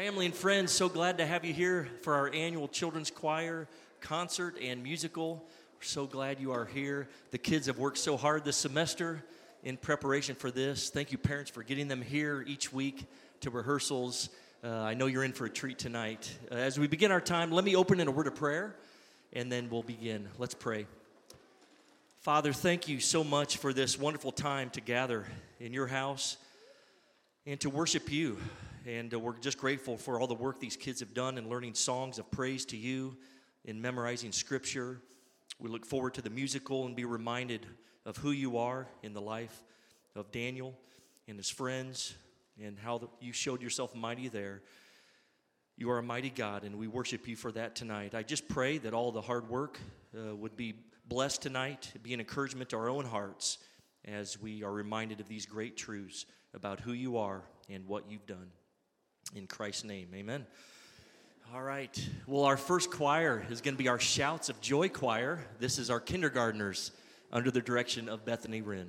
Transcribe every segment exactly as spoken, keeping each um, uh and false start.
Family and friends, so glad to have you here for our annual children's choir concert and musical. We're so glad you are here. The kids have worked so hard this semester in preparation for this. Thank you, parents, for getting them here each week to rehearsals. Uh, I know you're in for a treat tonight. Uh, as we begin our time, let me open in a word of prayer, and then we'll begin. Let's pray. Father, thank you so much for this wonderful time to gather in your house and to worship you. And uh, we're just grateful for all the work these kids have done in learning songs of praise to you, in memorizing scripture. We look forward to the musical and be reminded of who you are in the life of Daniel and his friends and how the, you showed yourself mighty there. You are a mighty God, and we worship you for that tonight. I just pray that all the hard work uh, would be blessed tonight, be an encouragement to our own hearts as we are reminded of these great truths about who you are and what you've done. In Christ's name, amen. All right. Well, our first choir is going to be our Shouts of Joy choir. This is our kindergartners under the direction of Bethany Wren.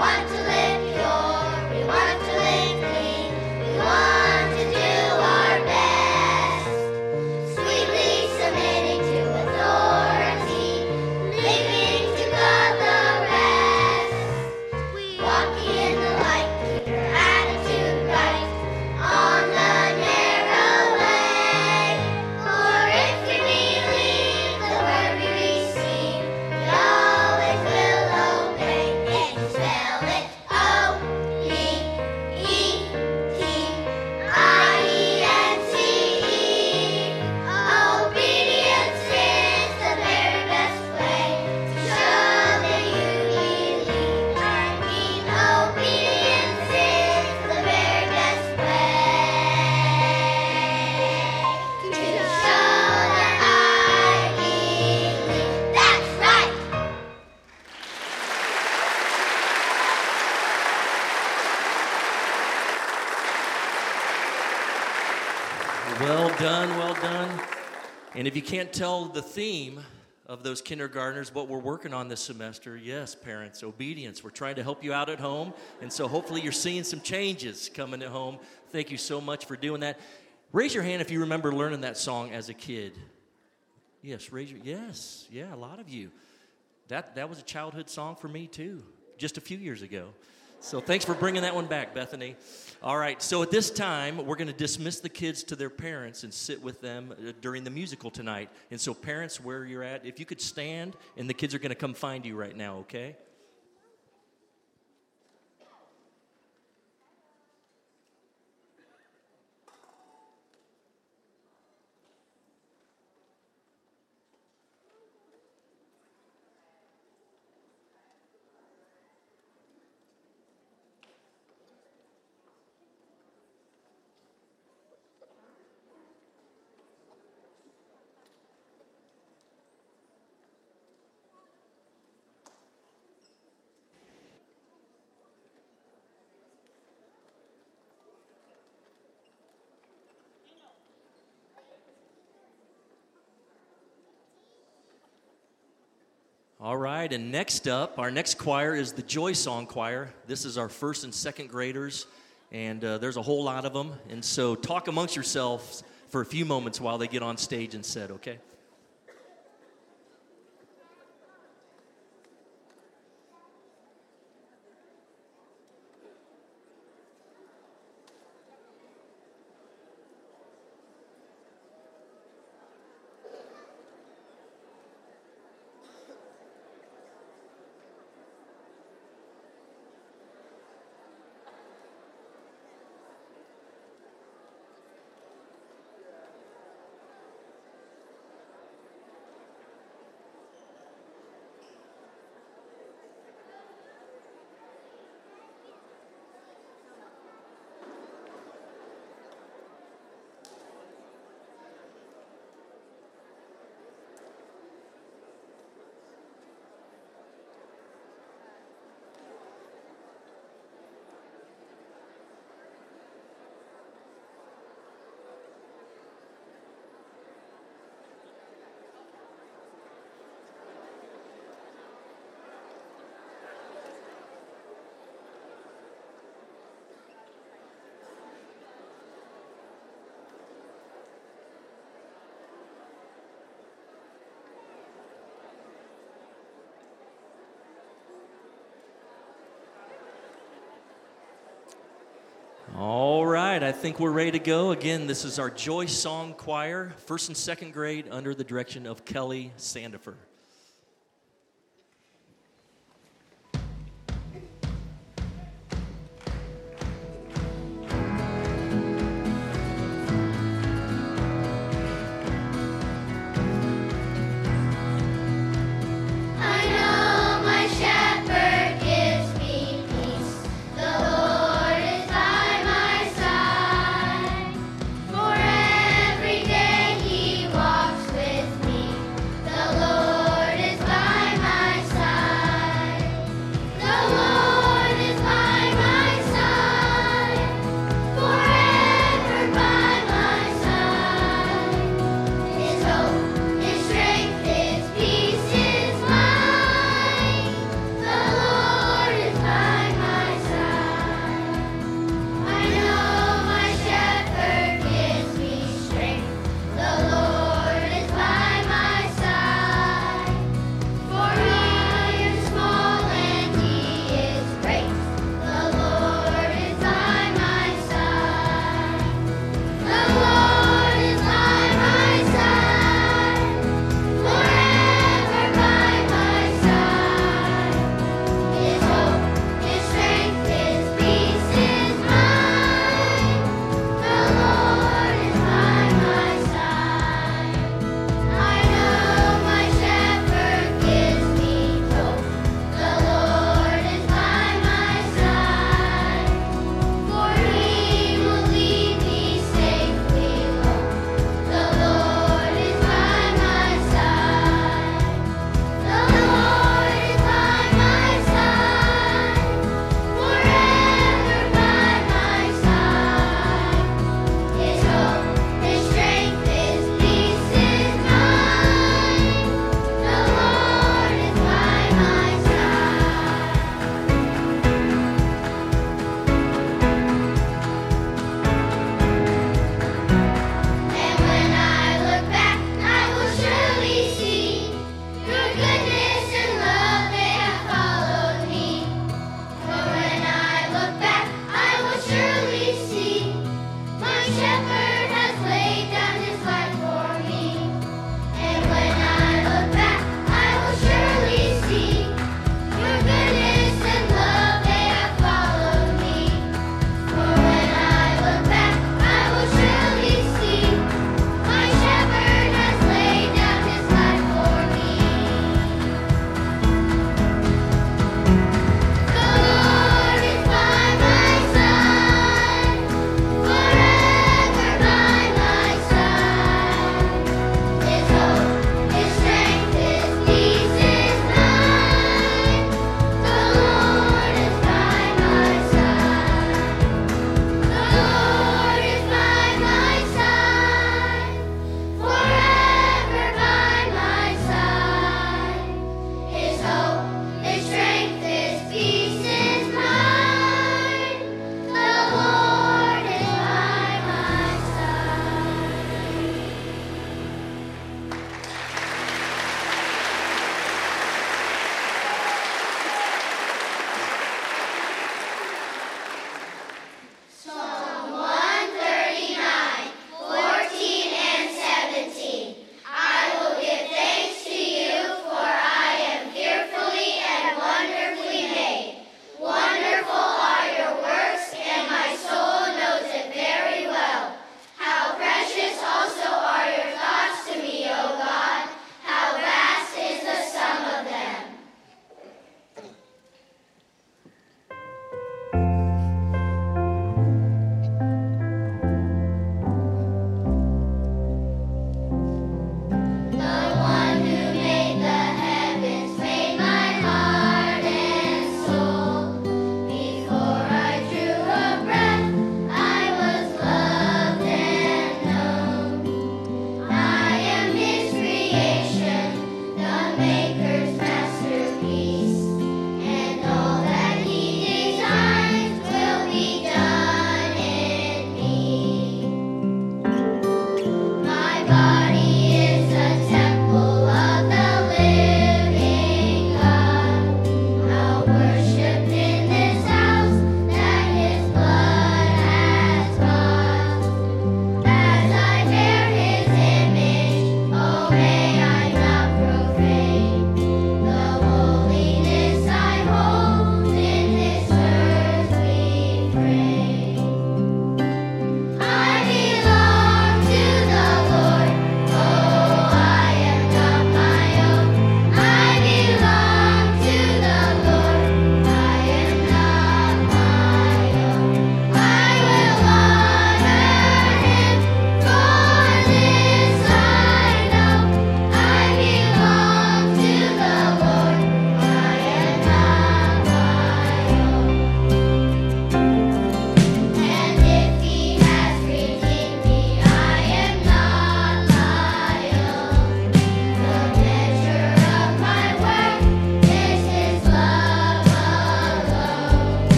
Well done, well done. And if you can't tell the theme of those kindergartners, what we're working on this semester, yes, parents, obedience. We're trying to help you out at home, and so hopefully you're seeing some changes coming at home. Thank you so much for doing that. Raise your hand if you remember learning that song as a kid. Yes, raise your, yes, yeah, a lot of you. That, that was a childhood song for me too, just a few years ago. So thanks for bringing that one back, Bethany. All right, so at this time, we're going to dismiss the kids to their parents and sit with them during the musical tonight. And so parents, where you're at, if you could stand, and the kids are going to come find you right now, okay? All right, and next up, our next choir is the Joy Song Choir. This is our first and second graders, and uh, there's a whole lot of them. And so talk amongst yourselves for a few moments while they get on stage and sit, okay? All right, I think we're ready to go. Again, this is our Joy Song Choir, first and second grade, under the direction of Kelly Sandifer. Every day he walks with me. The Lord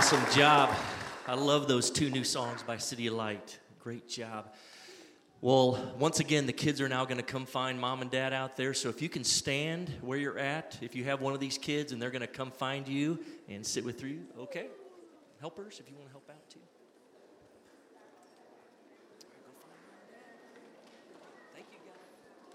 Awesome job. I love those two new songs by City of Light. Great job. Well, once again, the kids are now going to come find mom and dad out there. So if you can stand where you're at, if you have one of these kids and they're going to come find you and sit with you, okay? Helpers, if you want to help out too. Thank you, guys.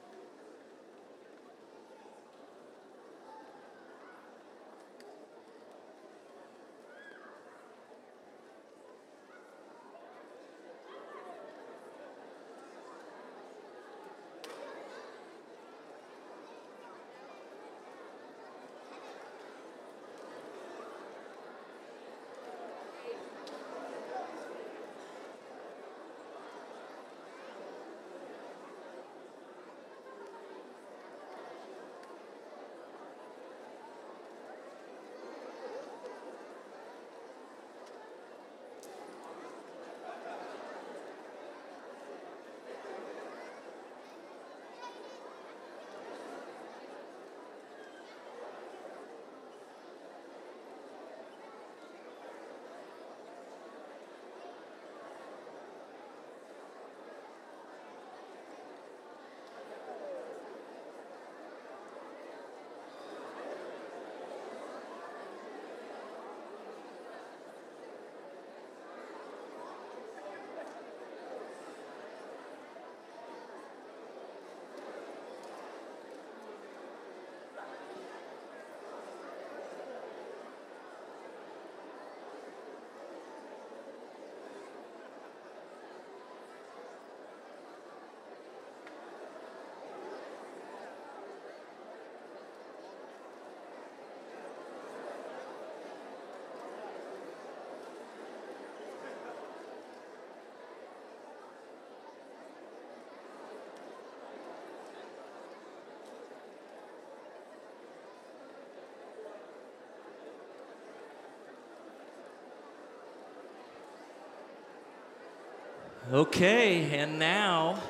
Okay, and now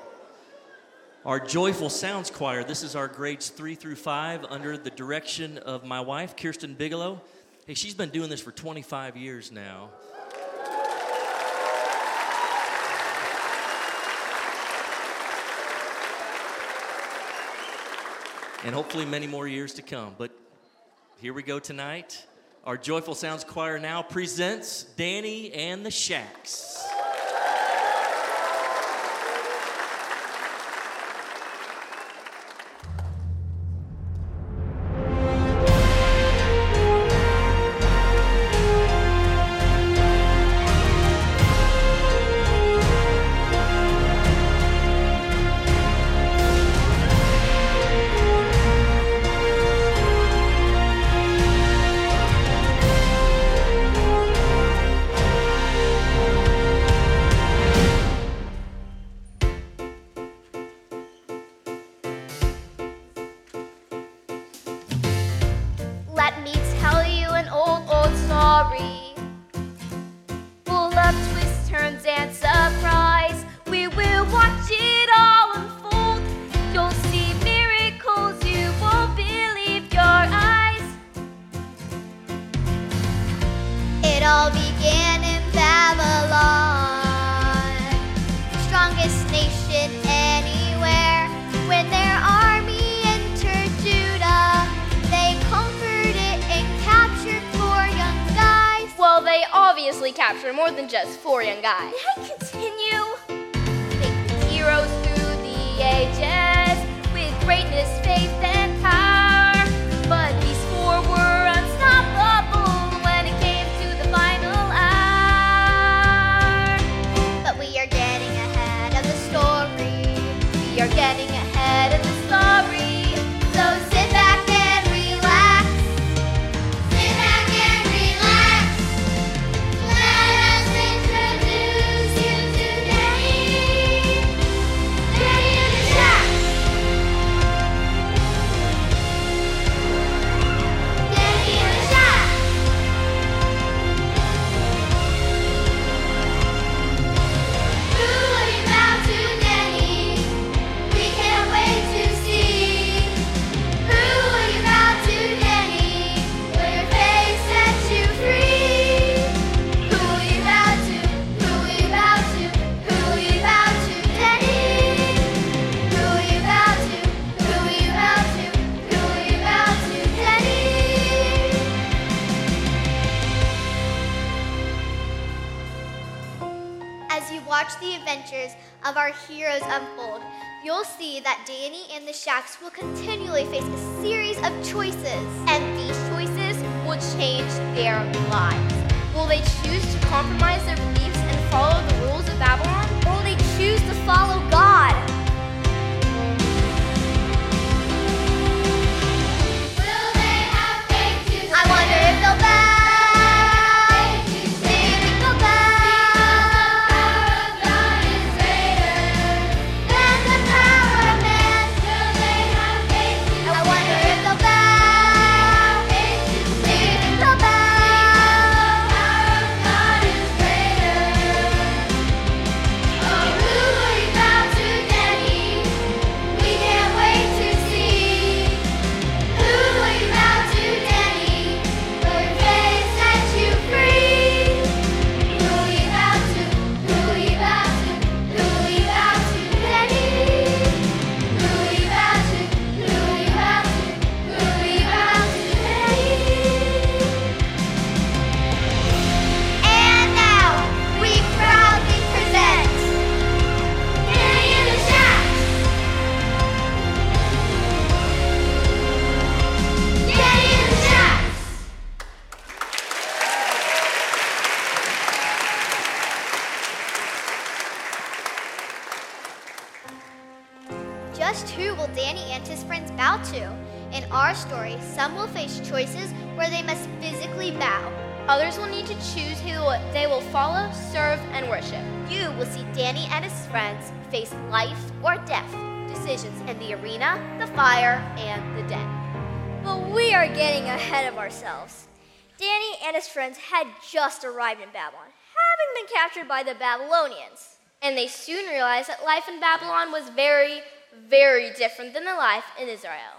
our Joyful Sounds Choir. This is our grades three through five under the direction of my wife, Kirsten Bigelow. Hey, she's been doing this for twenty-five years now. And hopefully many more years to come. But here we go tonight. Our Joyful Sounds Choir now presents Danny and the Shacks. Capture more than just four young guys. May I continue? Make the heroes through the ages with greatness, faith, and power. But these four were unstoppable when it came to the final hour. But we are getting ahead of the story. We are getting ahead of the story. So sit back and relax. Sit back and relax. Introduce you to Danny. Danny and the Who will you bow to, Danny? We can the adventures of our heroes unfold, you'll see that Danny and the Shacks will continually face a series of choices, and these choices will change their lives. Will they choose to compromise their beliefs and follow the rules of Babylon, or will they choose to follow God? Will they have faith to I wonder if they'll bow. Just who will Danny and his friends bow to? In our story, some will face choices where they must physically bow. Others will need to choose who they will follow, serve, and worship. You will see Danny and his friends face life or death decisions in the arena, the fire, and the den. But we are getting ahead of ourselves. Danny and his friends had just arrived in Babylon, having been captured by the Babylonians. And they soon realized that life in Babylon was very, very different than the life in Israel.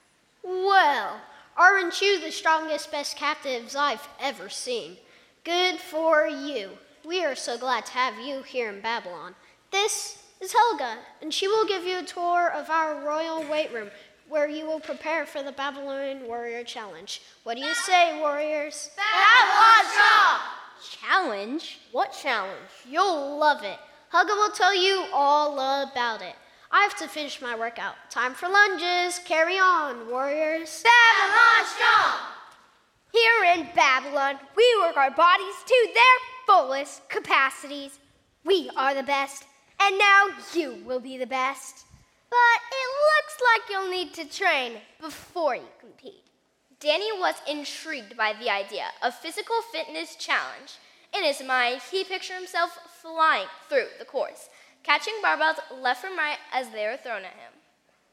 Well, aren't you the strongest, best captives I've ever seen? Good for you. We are so glad to have you here in Babylon. This is Helga, and she will give you a tour of our royal weight room, where you will prepare for the Babylonian Warrior Challenge. What do you say, warriors? Babylon strong! Challenge? What challenge? You'll love it. Helga will tell you all about it. I have to finish my workout. Time for lunges. Carry on, warriors. Babylon strong! Here in Babylon, we work our bodies to their fullest capacities. We are the best, and now you will be the best. But it looks like you'll need to train before you compete. Danny was intrigued by the idea of physical fitness challenge. In his mind, he pictured himself flying through the course, catching barbells left and right as they were thrown at him.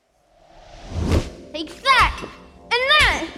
Take that! And that!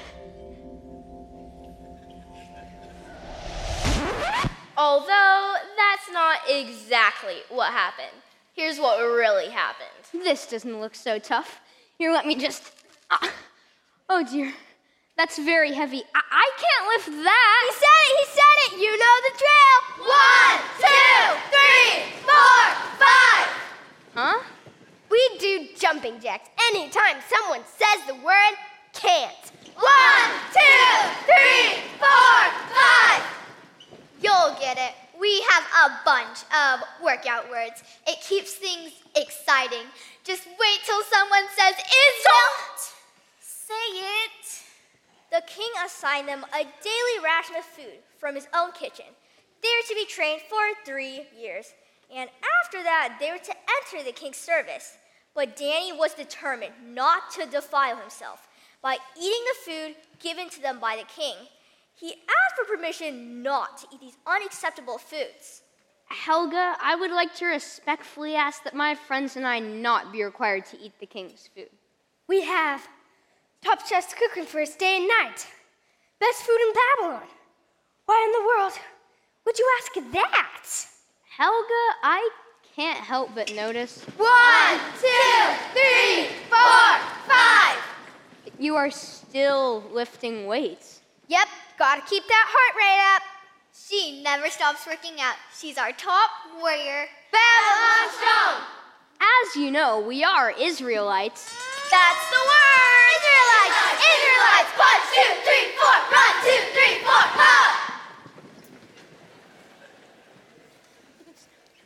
Although that's not exactly what happened. Here's what really happened. This doesn't look so tough. Here, let me just... Ah. Oh, dear. That's very heavy. I, I can't lift that. He said it! He said it! You know the drill! One, two, three, four, five! Huh? We do jumping jacks anytime someone says the word can't. One, two, three, four, five! You'll get it. We have a bunch of workout words. It keeps things exciting. Just wait till someone says Israel. Say it. The king assigned them a daily ration of food from his own kitchen. They were to be trained for three years. And after that, they were to enter the king's service. But Danny was determined not to defile himself by eating the food given to them by the king. He asked for permission not to eat these unacceptable foods. Helga, I would like to respectfully ask that my friends and I not be required to eat the king's food. We have top chefs cooking for us day and night. Best food in Babylon. Why in the world would you ask that? Helga, I can't help but notice. One, two, three, four, five. You are still lifting weights. Yep, gotta keep that heart rate up. She never stops working out. She's our top warrior. Babylon strong! As you know, we are Israelites. That's the word! Israelites! Israelites! One, two, three, four! One, two, three, four! Ha!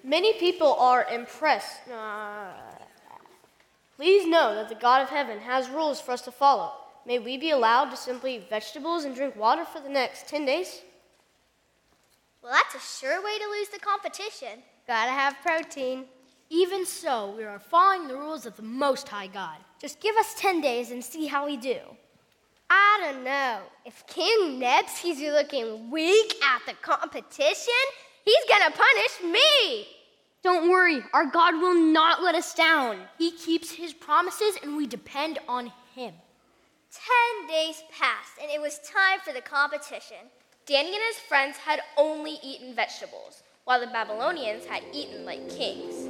Many people are impressed. Uh, please know that the God of heaven has rules for us to follow. May we be allowed to simply eat vegetables and drink water for the next ten days? Well, that's a sure way to lose the competition. Gotta have protein. Even so, we are following the rules of the Most High God. Just give us ten days and see how we do. I don't know. If King Neb sees you looking weak at the competition, he's gonna punish me. Don't worry, our God will not let us down. He keeps his promises and we depend on him. Ten days passed, and it was time for the competition. Danny and his friends had only eaten vegetables, while the Babylonians had eaten like kings.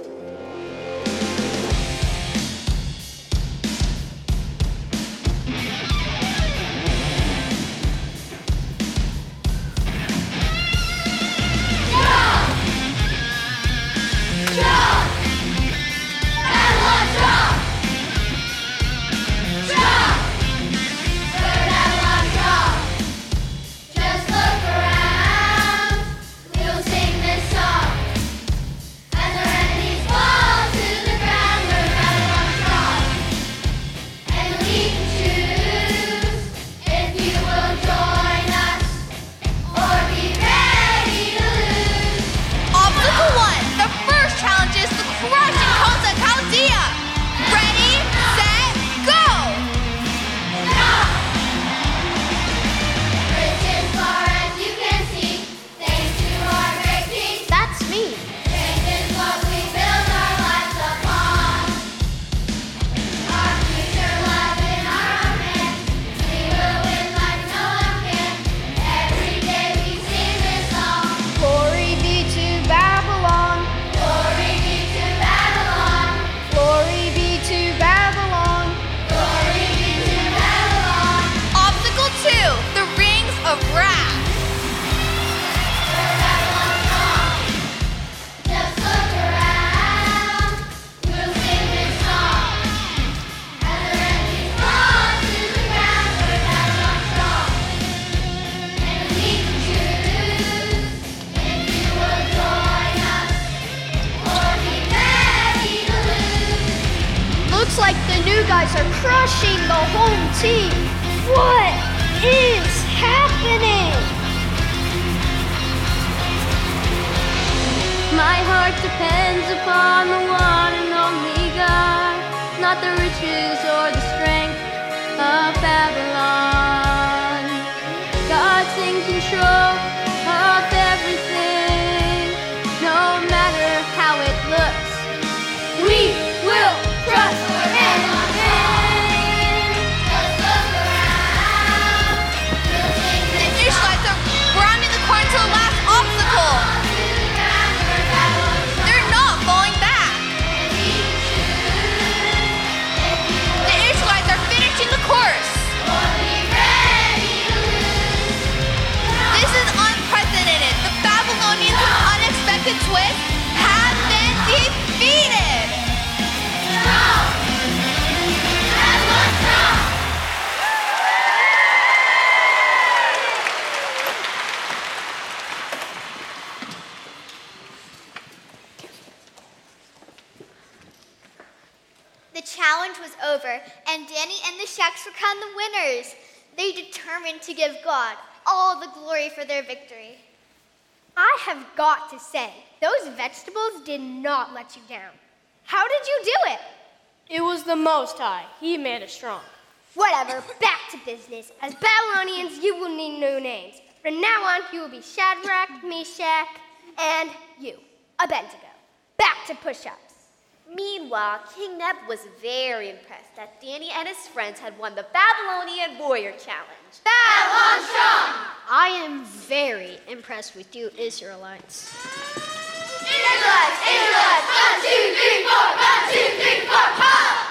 guys are crushing the home team. What is happening? My heart depends upon the one and only God, not the riches or the strength of Babylon. God's in control of everything, no matter how it looks. We will trust and win. Just look around. The Israelites are rounding the corner to the last obstacle. They're not falling back. The Israelites are finishing the course. This is unprecedented. The Babylonians, with an unexpected twist, have been defeated. The challenge was over, and Danny and the Shacks were crowned the winners. They determined to give God all the glory for their victory. I have got to say, those vegetables did not let you down. How did you do it? It was the Most High. He made us strong. Whatever, back to business. As Babylonians, you will need new names. From now on, you will be Shadrach, Meshach, and you, Abednego. Back to push-ups. Meanwhile, King Neb was very impressed that Danny and his friends had won the Babylonian Warrior Challenge. Babylon strong! I am very impressed with you Israelites. Israelites, Israelites, one, two, three, four, one, two, three, four, ha!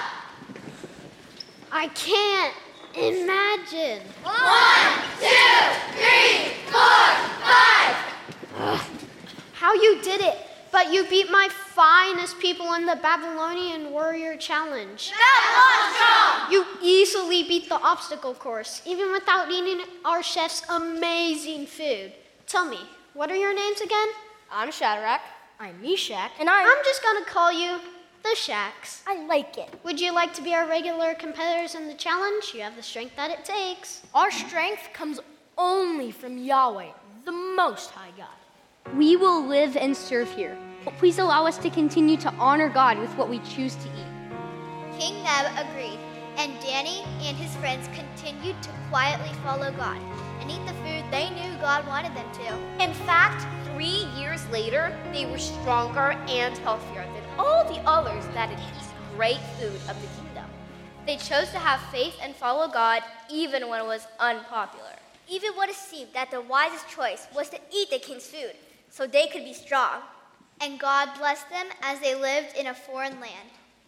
I can't imagine. One, two, three, four, five. Ugh. How you did it, but you beat my finest people in the Babylonian Warrior Challenge. Babylon strong! You easily beat the obstacle course, even without eating our chef's amazing food. Tell me, what are your names again? I'm Shadrach. I'm Meshach. And I'm. I'm just gonna call you the Shacks. I like it. Would you like to be our regular competitors in the challenge? You have the strength that it takes. Our strength comes only from Yahweh, the Most High God. We will live and serve here, but please allow us to continue to honor God with what we choose to eat. King Neb agreed, and Danny and his friends continued to quietly follow God and eat the food they knew God wanted them to. In fact, three years later, they were stronger and healthier than all the others that had eaten great food of the kingdom. They chose to have faith and follow God even when it was unpopular. Even when it seemed that the wisest choice was to eat the king's food so they could be strong. And God blessed them as they lived in a foreign land.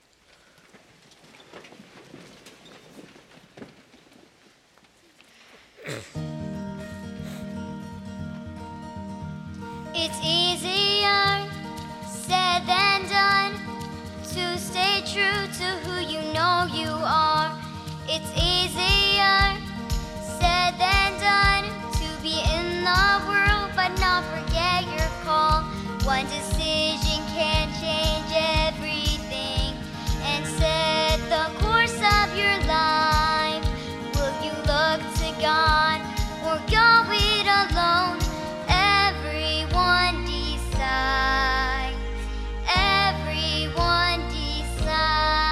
It's easier said than done to stay true to who you know you are. It's easier said than done to be in the world but not forget your call. One decision can change everything and set the course of your life. Will you look to God or go it alone? Everyone decides. Everyone decides.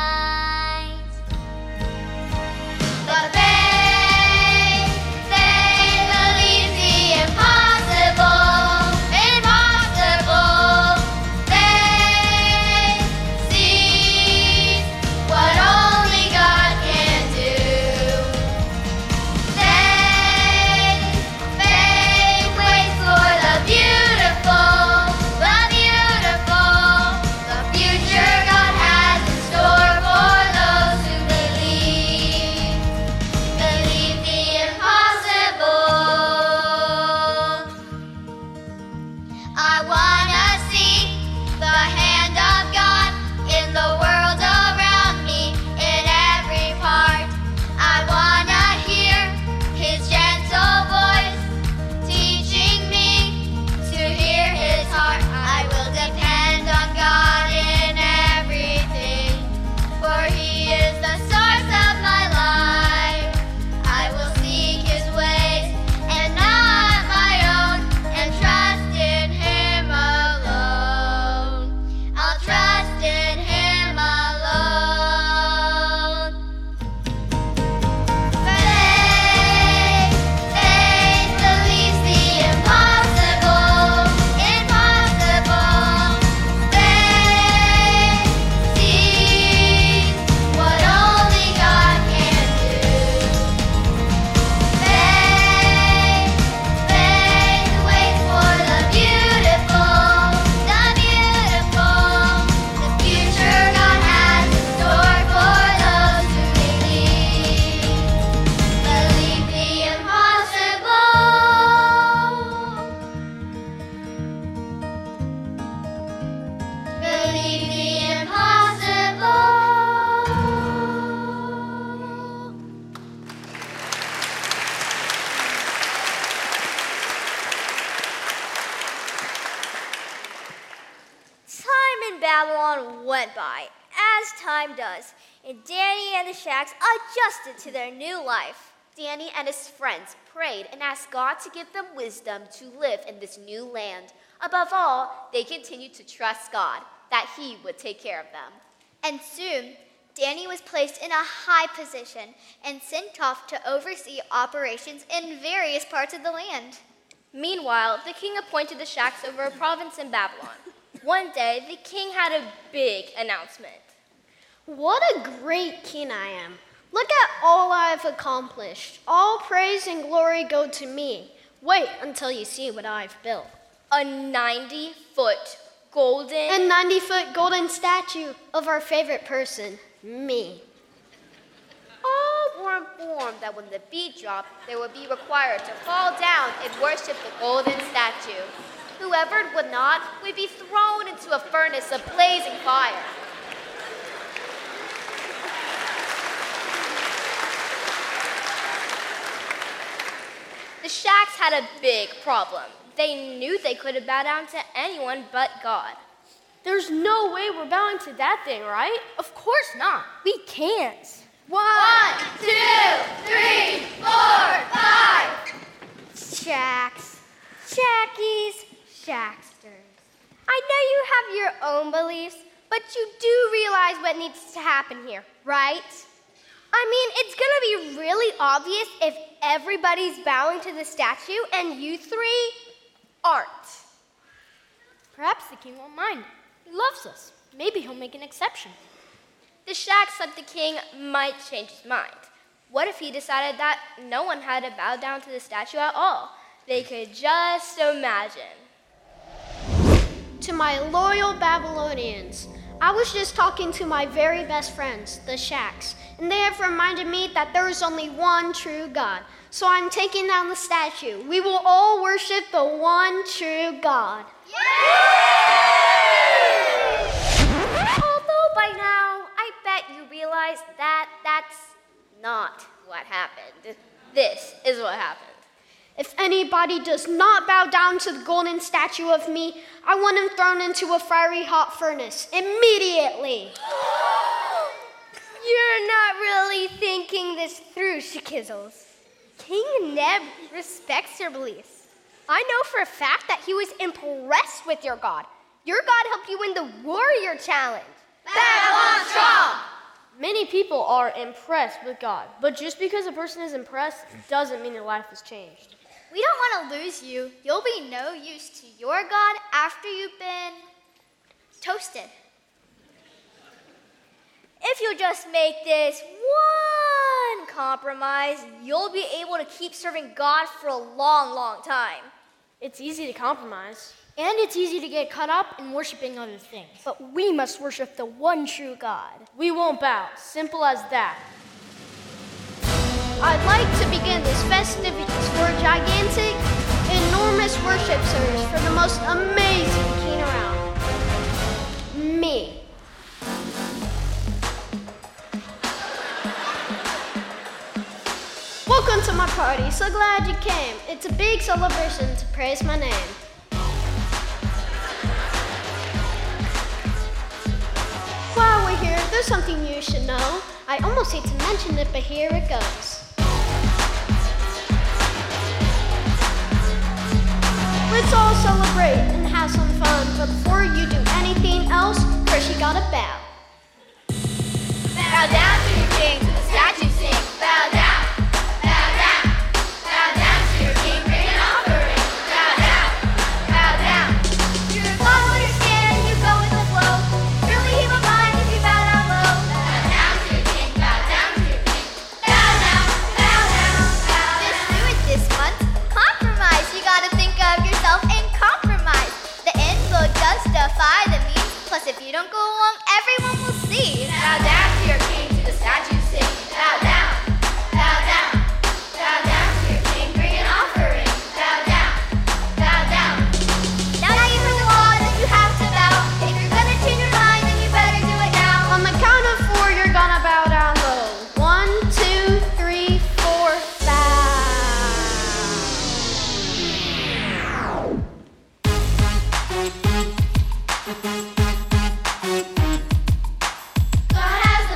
But faith, faith believes the impossible, impossible. Faith sees what only God can do. Faith, faith waits for the beautiful, the beautiful, the future God has in store for those who believe, believe the impossible. I wanna see the hand of God in the world around me, in every part. I wanna hear His gentle voice teaching me to hear His heart. I will depend on God in everything, for He is the source of my life. I will seek His ways and not my own, and trust in Him alone. I'll trust in Him alone. Faith, faith believes the impossible, impossible. Faith sees what only God can do. Faith, faith waits for the beautiful, the beautiful, the future God has in store for those who believe, believe the impossible, believe the impossible. Time in Babylon went by, as time does, and Danny and the Shacks adjusted to their new life. Danny and his friends prayed and asked God to give them wisdom to live in this new land. Above all, they continued to trust God, that He would take care of them. And soon, Danny was placed in a high position and sent off to oversee operations in various parts of the land. Meanwhile, the king appointed the Shacks over a province in Babylon. One day, the king had a big announcement. What a great king I am. Look at all I've accomplished. All praise and glory go to me. Wait until you see what I've built. A ninety-foot golden... A ninety-foot golden statue of our favorite person, me. All were informed that when the beat dropped, they would be required to fall down and worship the golden statue. Whoever would not would be thrown into a furnace of blazing fire. The Shacks had a big problem. They knew they couldn't bow down to anyone but God. There's no way we're bowing to that thing, right? Of course not. We can't. One, two, three, four, five. Shacks, Shackies, Shacksters. I know you have your own beliefs, but you do realize what needs to happen here, right? I mean, it's gonna be really obvious if everybody's bowing to the statue and you three aren't. Perhaps the king won't mind. He loves us. Maybe he'll make an exception. The Shacks like the king might change his mind. What if he decided that no one had to bow down to the statue at all? They could just imagine. To my loyal Babylonians, I was just talking to my very best friends, the Shacks, and they have reminded me that there is only one true God. So I'm taking down the statue. We will all worship the one true God. Although by now, I bet you realize that that's not what happened. This is what happened. If anybody does not bow down to the golden statue of me, I want him thrown into a fiery hot furnace immediately. You're not really thinking this through, Shakizzles. King Neb respects your beliefs. I know for a fact that he was impressed with your God. Your God helped you win the warrior challenge. Babylon strong! Many people are impressed with God, but just because a person is impressed doesn't mean their life has changed. We don't want to lose you. You'll be no use to your God after you've been toasted. If you just make this one compromise, you'll be able to keep serving God for a long, long time. It's easy to compromise. And it's easy to get caught up in worshiping other things. But we must worship the one true God. We won't bow. Simple as that. I'd like to begin this festivities for a gigantic, enormous worship service for the most amazing king around. Me. Welcome to my party. So glad you came. It's a big celebration to praise my name. While we're here, there's something you should know. I almost hate to mention it, but here it goes. Let's all celebrate and have some fun, but before you do anything else, first you gotta bow. Bow down to your king, to the statue sing. Bow down, bow down, bow down to your king, bring an offering. Bow down, bow down. You're a God will understand, you go with the flow. Really he will mind if you bow down low. Bow down to your king, bow down to your king. Bow down, bow down, bow down. Just do it this month. Compromise, you gotta think of yourself and compromise. The end will justify the means. Plus, if you don't go along, everyone will see. Bow down to your king, to the statue sing. Bow down, bow down, bow down to your king, bring an offering. Bow down, bow down. Now that you've heard the law, then you have to bow. If you're gonna change your mind, then you better do it now. On the count of four, you're gonna bow down low. One, two, three, four, bow. God has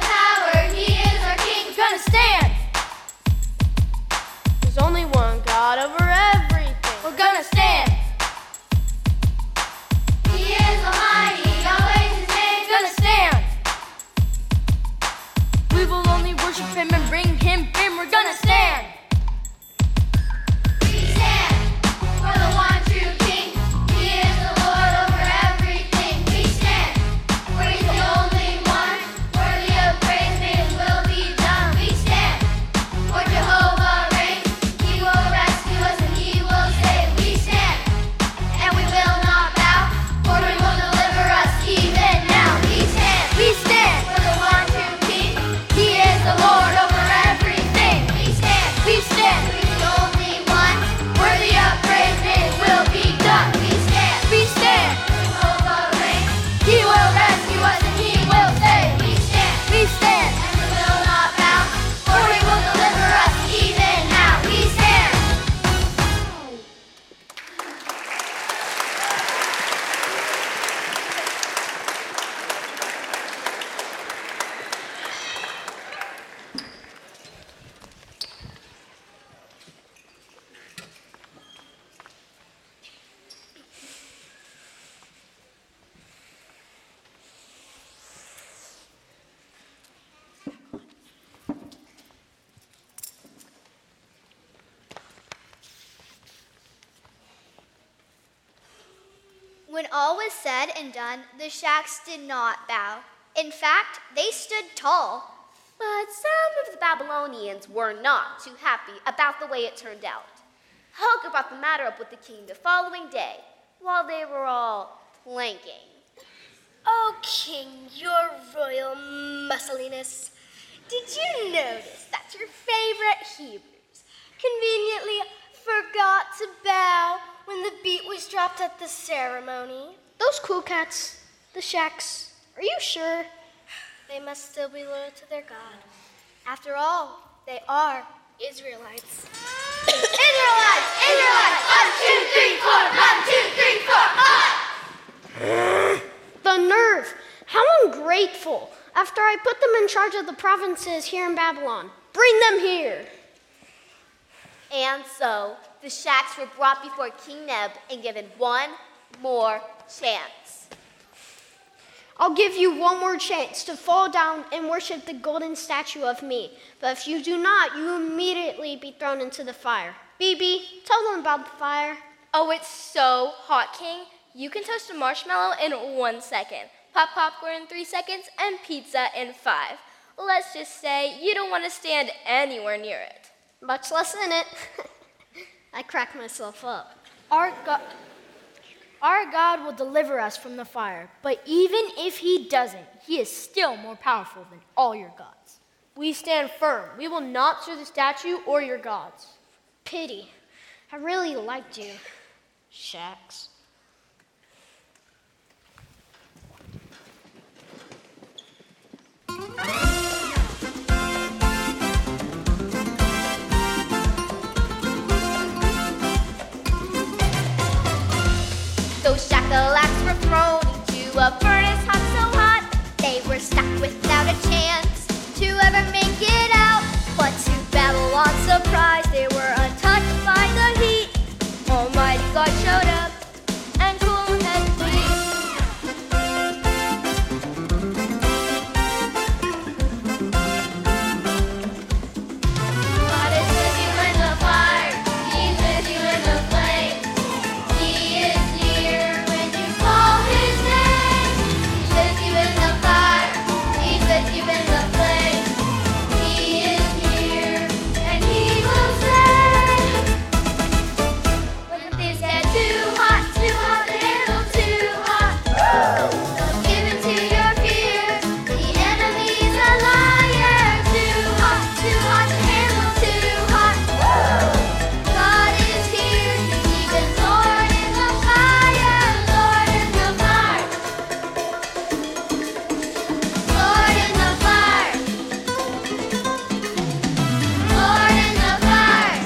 said and done, the Shacks did not bow. In fact, they stood tall. But some of the Babylonians were not too happy about the way it turned out. Hulk brought the matter up with the king the following day, while they were all planking. Oh, King, your royal muscliness. Did you notice that your favorite Hebrews conveniently forgot to bow when the beat was dropped at the ceremony? Those cool cats, the Shacks, are you sure? They must still be loyal to their God. After all, they are Israelites. Israelites! Israelites! One, two, three, four! One, two, three, four! Up! The nerve! How ungrateful! After I put them in charge of the provinces here in Babylon. Bring them here! And so the Shacks were brought before King Neb and given one more chance. I'll give you one more chance to fall down and worship the golden statue of me. But if you do not, you will immediately be thrown into the fire. B B, tell them about the fire. Oh, it's so hot, King. You can toast a marshmallow in one second, pop popcorn in three seconds, and pizza in five. Let's just say you don't want to stand anywhere near it. Much less in it. I crack myself up. Our God, our God will deliver us from the fire, but even if he doesn't, he is still more powerful than all your gods. We stand firm. We will not serve the statue or your gods. Pity. I really liked you, Shacks. Those shakalaks were thrown into a furnace hot so hot, they were stuck without a chance to ever make it out. But to Babylon's surprise, they were untouched by the heat. Almighty God showed up and cooled head God is with you in the fire. He's with you in the flame. He is near when you call his name. He's with you in the fire. He's with you in the flame. He is near and he will save. When things get too hot, too hot to handle, too hot, don't give in to your fears. The enemy's a liar. Too hot, too hot to handle, too hot. God is here. He's even Lord in the fire. Lord in the fire. Lord in the fire. Lord in the fire.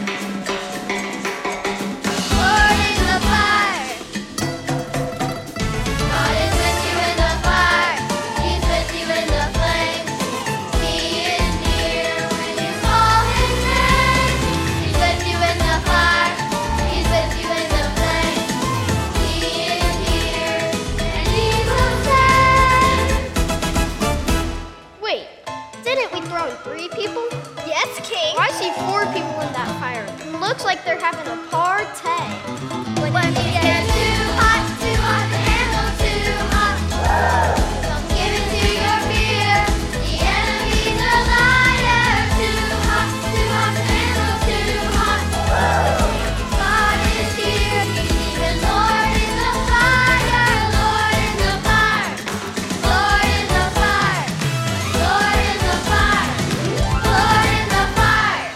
Lord in the fire. God is with you in the fire. He's with you in the flames. He is near when you call his name. He's with you in the fire. He's with you in the flames. He is near and he will save. Wait, didn't we throw in three people? Yes, King. I see four people in that fire. It looks like they're having a party. When you get too hot, too hot to handle, too hot, don't give in to your fear. The enemy's a liar. Too hot, too hot to handle, too hot. God is here. He's even Lord in the fire. Lord in the fire. Lord in the fire. Lord in the fire. Lord in the fire.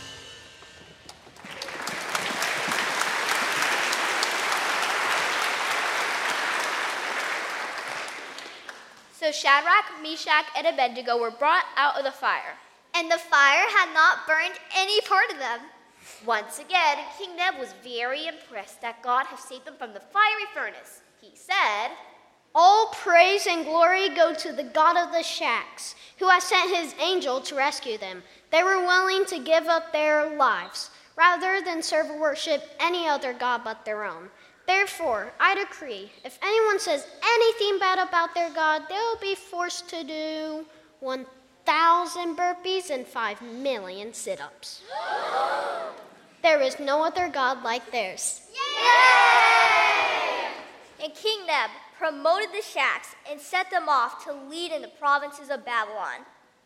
So Shadrach, Meshach, and Abednego were brought out of the fire. And the fire had not burned any part of them. Once again, King Neb was very impressed that God had saved them from the fiery furnace. He said, All praise and glory go to the God of the Shacks, who has sent his angel to rescue them. They were willing to give up their lives, rather than serve or worship any other god but their own. Therefore, I decree, if anyone says anything bad about their God, they will be forced to do one thousand burpees and five million sit-ups. There is no other God like theirs. And King Neb promoted the Shaks and sent them off to lead in the provinces of Babylon.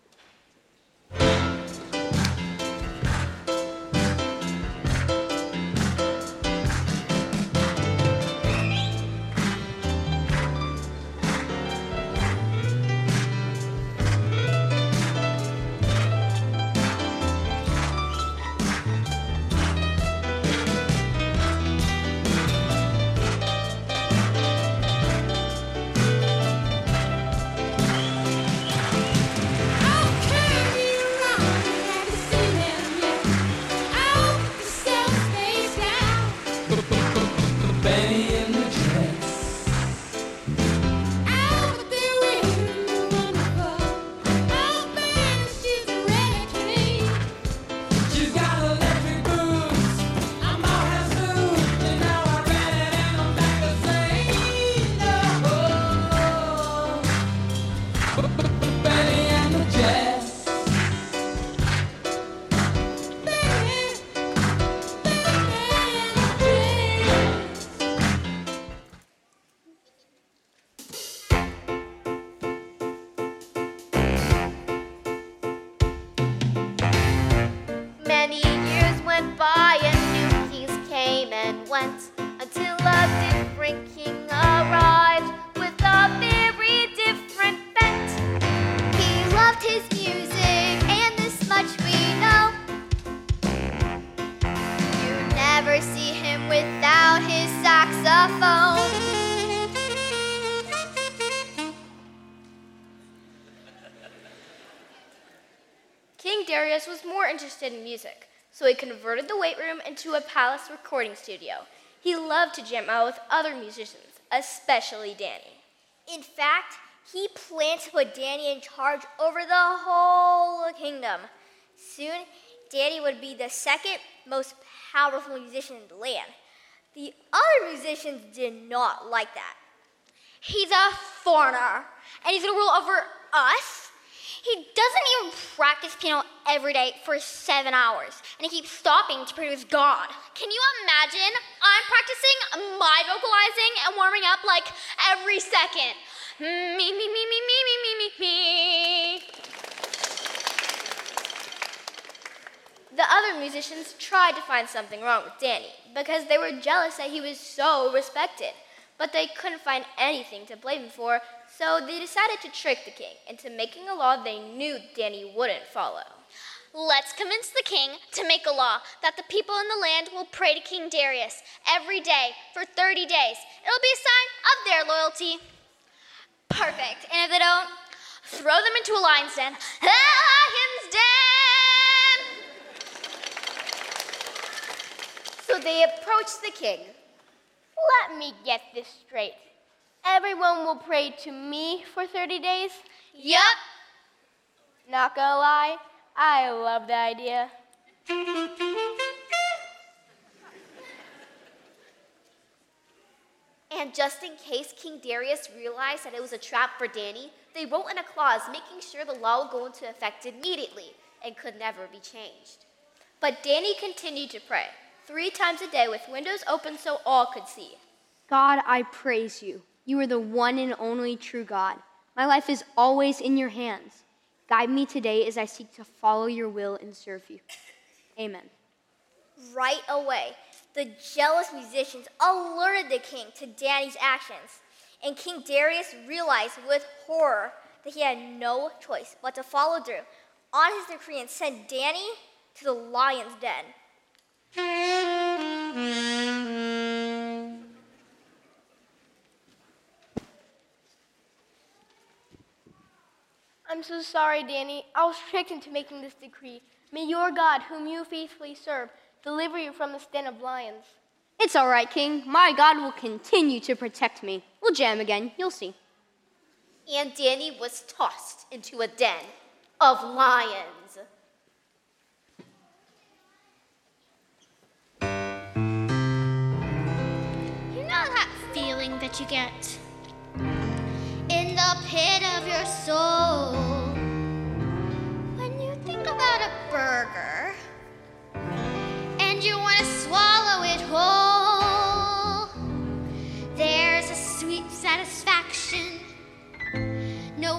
Many years went by and new kings came and went until a different king arrived with a very different bent. He loved his music, and this much we know. You never see him without his saxophone. King Darius was more interested in music, so he converted the weight room into a palace recording studio. He loved to jam out with other musicians, especially Danny. In fact, he planned to put Danny in charge over the whole kingdom. Soon, Danny would be the second most powerful musician in the land. The other musicians did not like that. He's a foreigner, and he's gonna rule over us? He doesn't even practice piano every day for seven hours, and he keeps stopping to pray to his God. Can you imagine? I'm practicing my vocalizing and warming up like every second. Me, me, me, me, me, me, me, me, me. The other musicians tried to find something wrong with Danny because they were jealous that he was so respected, but they couldn't find anything to blame him for, so they decided to trick the king into making a law they knew Danny wouldn't follow. Let's convince the king to make a law that the people in the land will pray to King Darius every day for thirty days. It'll be a sign of their loyalty. Perfect. And if they don't, throw them into a lion's den. A lion's den! So they approached the king. Let me get this straight. Everyone will pray to me for thirty days? Yup. Not gonna lie, I love the idea. And just in case King Darius realized that it was a trap for Danny, they wrote in a clause making sure the law would go into effect immediately and could never be changed. But Danny continued to pray, three times a day with windows open so all could see. God, I praise you. You are the one and only true God. My life is always in your hands. Guide me today as I seek to follow your will and serve you. Amen. Right away, the jealous musicians alerted the king to Danny's actions, and King Darius realized with horror that he had no choice but to follow through on his decree and send Danny to the lion's den. I'm so sorry, Danny. I was tricked into making this decree. May your God, whom you faithfully serve, deliver you from this den of lions. It's all right, King. My God will continue to protect me. We'll jam again. You'll see. And Danny was tossed into a den of lions. You know that feeling that you get in the pit of your soul when you think about a burger and you want to swallow it whole? There's a sweet satisfaction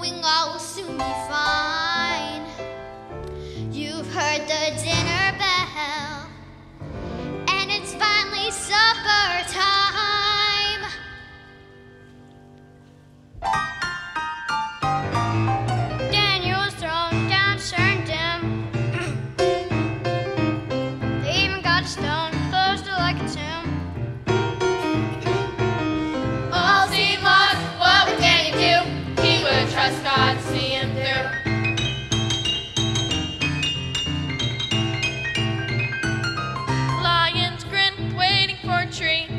knowing all will soon be fine. You've heard the dinner bell, and it's finally supper time. Daniel's thrown down, turned dim. They even got a stone close to like a tomb. All seemed lost, what would Danny do? He would trust God to see him through. Lions grin, waiting for a treat.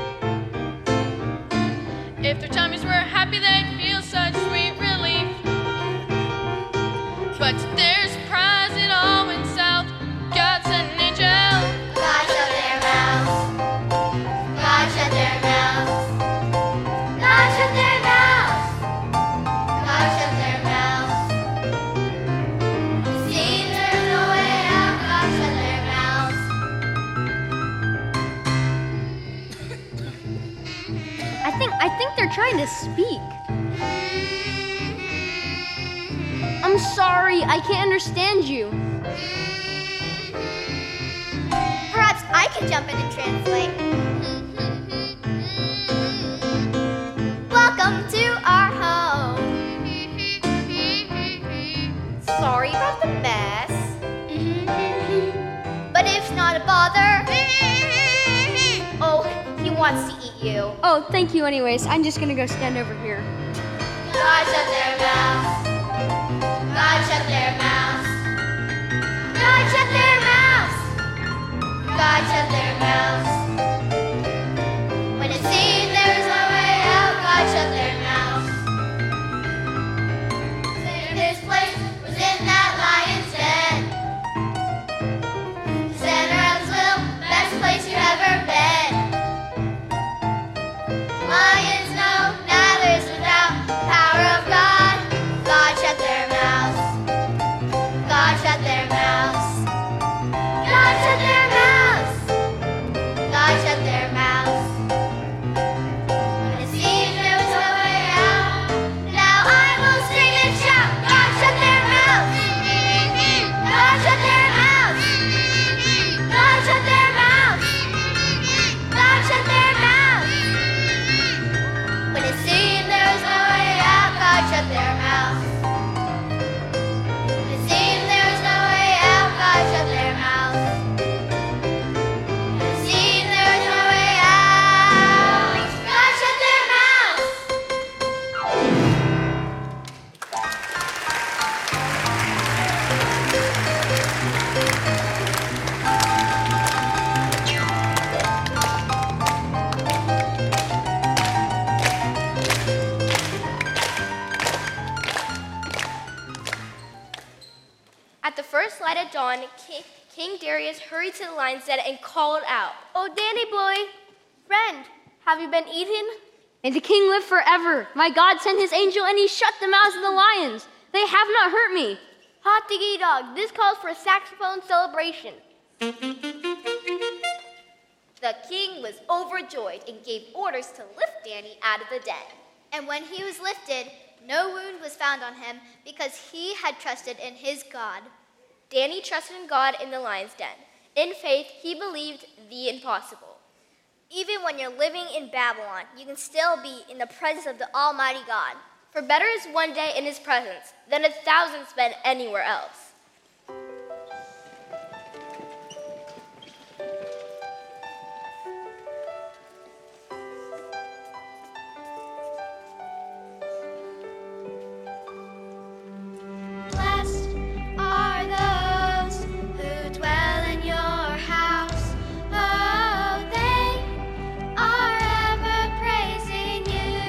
If their tummies were happy, they'd feel such sweet relief. But to their surprise, it all went south. God sent an angel. God shut their mouths. God shut their mouths. God shut their mouths. God shut their mouths. See, there's no way out. God shut their mouths. I think I think they're trying to speak. I'm sorry, I can't understand you. Perhaps I can jump in and translate. Welcome to our home. Sorry about the mess, but it's not a bother. Oh, he wants to eat you. Oh, thank you anyways. I'm just gonna go stand over here. God shut their mouths. God shut their mouths. God shut their mouths. God shut their mouths. When it seemed there was no way out, God shut their mouths. His place was in that lion's den. The center of his will, best place you've ever been. Lions know neither is without the power of God. God shut their mouths. God shut their mouths. God shut their mouths. God shut their mouths. When it seemed there was no way out, now I will scream and shout. God shut their mouths. God shut their mouths. God shut their mouths. God shut their mouths. When it seemed there was no way out, God shut their mouths. When it seemed there was no way out, God shut their mouths. When it seemed there was no way out, God shut their mouths. At the first light of dawn, King, King Darius hurried to the lion's den and called out, Oh, Danny boy, friend, have you been eaten? May the king live forever. My God sent his angel and he shut the mouths of the lions. They have not hurt me. Hot diggy dog, this calls for a saxophone celebration. The king was overjoyed and gave orders to lift Danny out of the den. And when he was lifted, no wound was found on him because he had trusted in his God. Danny trusted in God in the lion's den. In faith, he believed the impossible. Even when you're living in Babylon, you can still be in the presence of the Almighty God. For better is one day in his presence than a thousand spent anywhere else. Blessed are those who dwell in your house. Oh, they are ever praising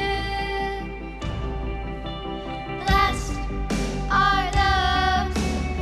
you. Blessed are those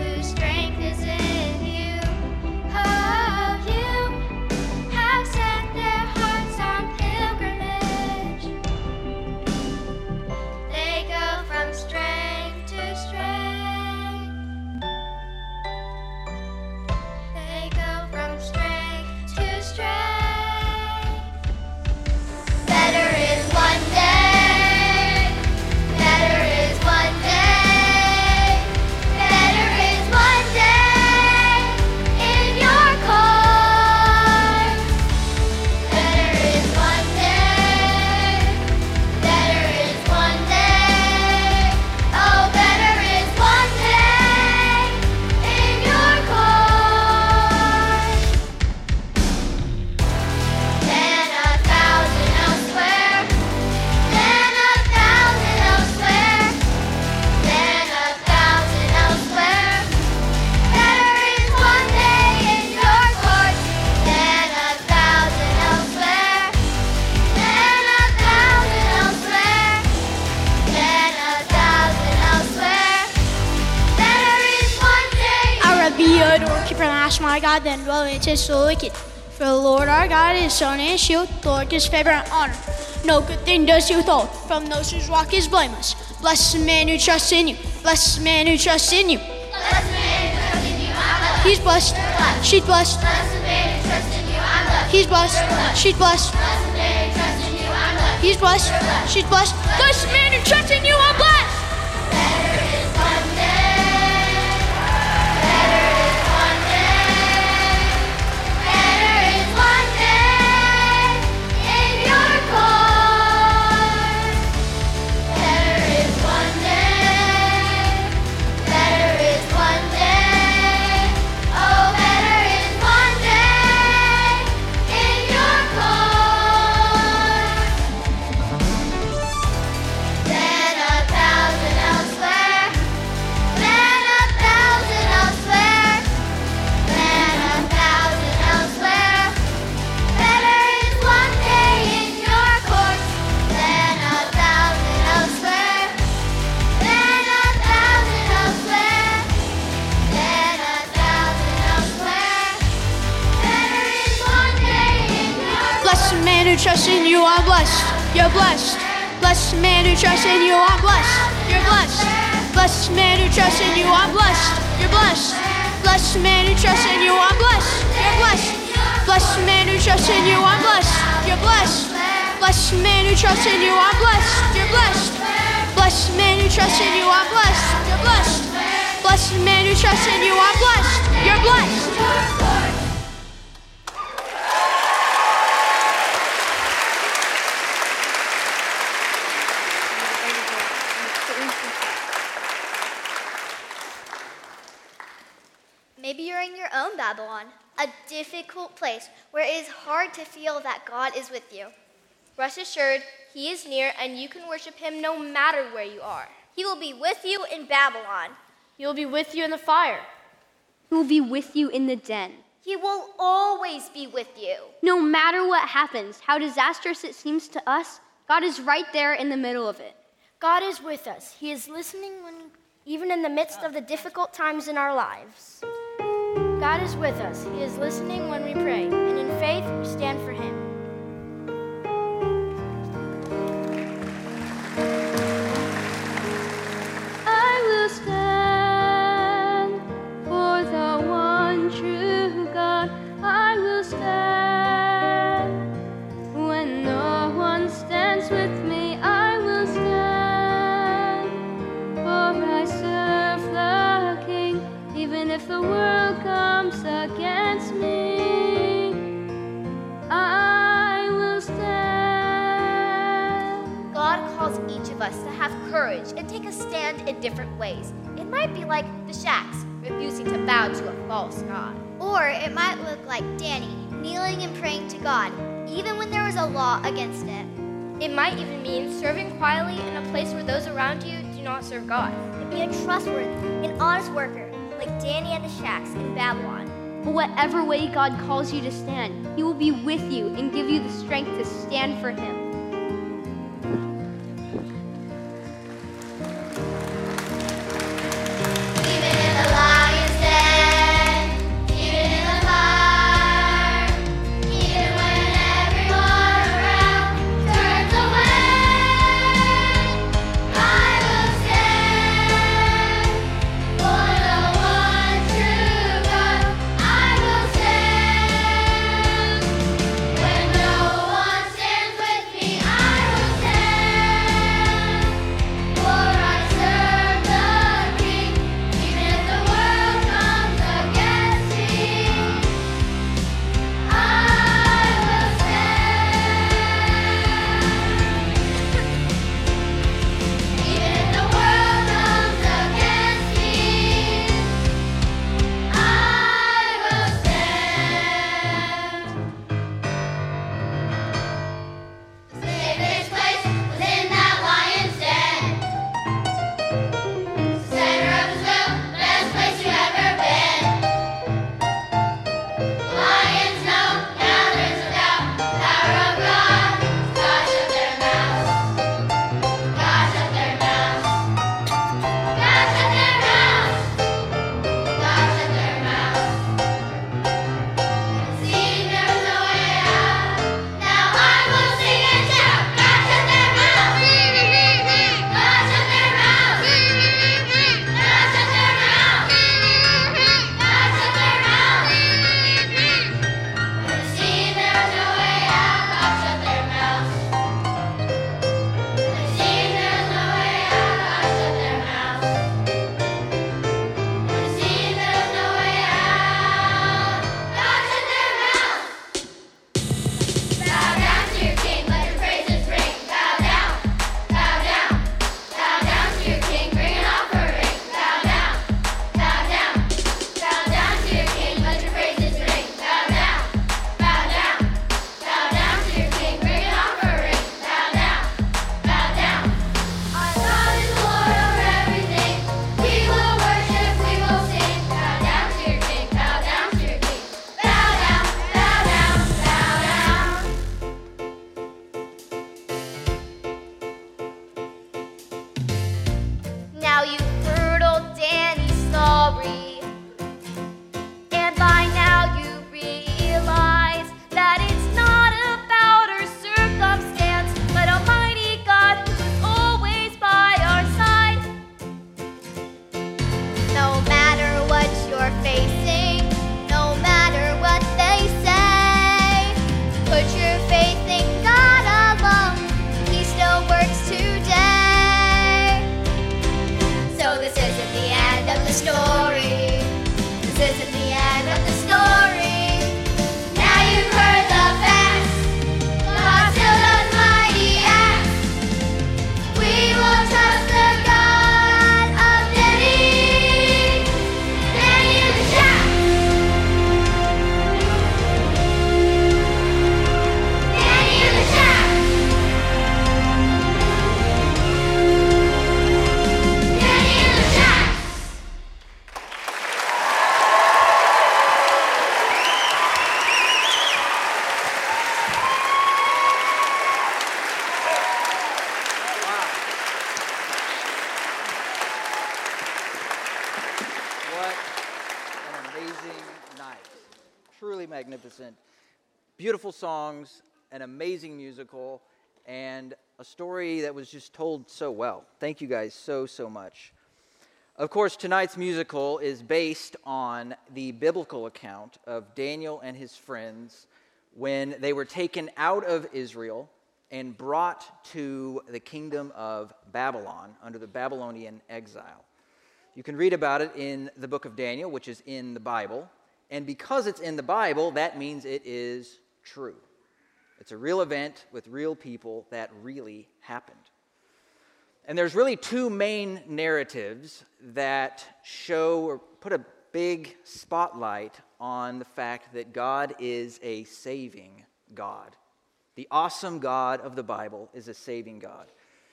Be a doorkeeper, master, my God, then dwell in his the wicked. For the Lord our God is sun and shield, the Lord gives favor and honor. No good thing does he withhold from those whose walk is blameless. Blessed the man who trusts in you. Blessed the man who trusts in you. Blessed the man who trusts in you. I'm blessed. He's blessed. She's blessed. Blessed the man who trusts in you. I'm blessed. He's blessed. She's blessed. Blessed the man who trusts in you. I'm blessed. He's blessed. She's blessed. Blessed the man who trusts in you. I'm blessed. Better is one day. Better is one day. Better is one day in your court. Better is one day. Better is one day. Oh, better is one day in your court than a thousand elsewhere. Than a thousand elsewhere. Than a thousand elsewhere. Better is one day in your courts than a thousand elsewhere. Than a thousand elsewhere. Than a thousand elsewhere. Better is one day in your Blessed the man who trusts in you. I'm blessed. You're blessed. Blessed the man who trusts in you. I'm blessed. You're blessed. Blessed the man who trusts in you. I'm blessed. You're blessed. Blessed the man who trusts in you. I'm blessed. You're blessed. Blessed the man who trusts in you. I'm blessed. You're blessed. Blessed the man who trusts in you. I'm blessed. You're blessed. Blessed the man who trusts in you. I'm blessed. You're blessed. Blessed the man who trusts in you. I'm blessed. You're blessed. Maybe you're in your own Babylon, a difficult place where it is hard to feel that God is with you. Rest assured, He is near and you can worship Him no matter where you are. He will be with you in Babylon. He will be with you in the fire. He will be with you in the den. He will always be with you. No matter what happens, how disastrous it seems to us, God is right there in the middle of it. God is with us. He is listening when, even in the midst of the difficult times in our lives. God is with us. He is listening when we pray, and in faith we stand for Him. I will stand for the one true God. I will stand when no one stands with me. I will stand, for I serve the King, even if the world comes against me. I will stand. God calls each of us to have courage and take a stand in different ways. It might be like the Shacks, refusing to bow to a false god. Or it might look like Danny, kneeling and praying to God, even when there was a law against it. It might even mean serving quietly in a place where those around you do not serve God. And be a trustworthy and honest worker like Danny and the Shacks in Babylon. But whatever way God calls you to stand, He will be with you and give you the strength to stand for Him. Even in the lion's den, even in the fire, even when everyone around turns away, I will stand for the one true God. I will stand when no one stands with me. So this isn't the end of the story. This isn't the end of the story. Now you've heard the facts. God still does mighty acts. We will trust the God of Danny. Danny in the shack. Danny in the shack. Danny in the shack. What an amazing night. Truly magnificent. Beautiful songs, an amazing musical, and a story that was just told so well. Thank you guys so, so much. Of course, tonight's musical is based on the biblical account of Daniel and his friends when they were taken out of Israel and brought to the kingdom of Babylon under the Babylonian exile. You can read about it in the book of Daniel, which is in the Bible. And because it's in the Bible, that means it is true. It's a real event with real people that really happened. And there's really two main narratives that show or put a big spotlight on the fact that God is a saving God. The awesome God of the Bible is a saving God.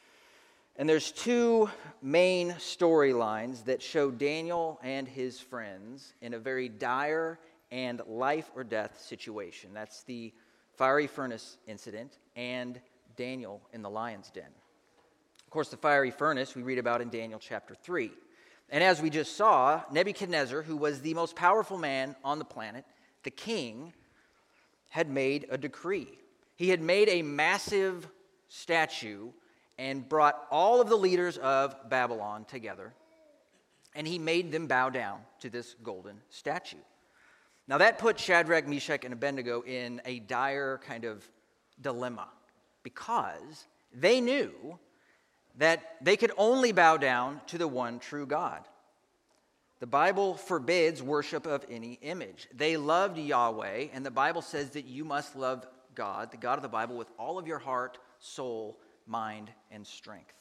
And there's two main storylines that show Daniel and his friends in a very dire and life or death situation. That's the fiery furnace incident and Daniel in the lion's den. Of course, the fiery furnace we read about in Daniel chapter three. And as we just saw, Nebuchadnezzar, who was the most powerful man on the planet, the king, had made a decree. He had made a massive statue and brought all of the leaders of Babylon together, and he made them bow down to this golden statue. Now that put Shadrach, Meshach, and Abednego in a dire kind of dilemma because they knew that they could only bow down to the one true God. The Bible forbids worship of any image. They loved Yahweh, and the Bible says that you must love God, the God of the Bible, with all of your heart, soul, mind, and strength.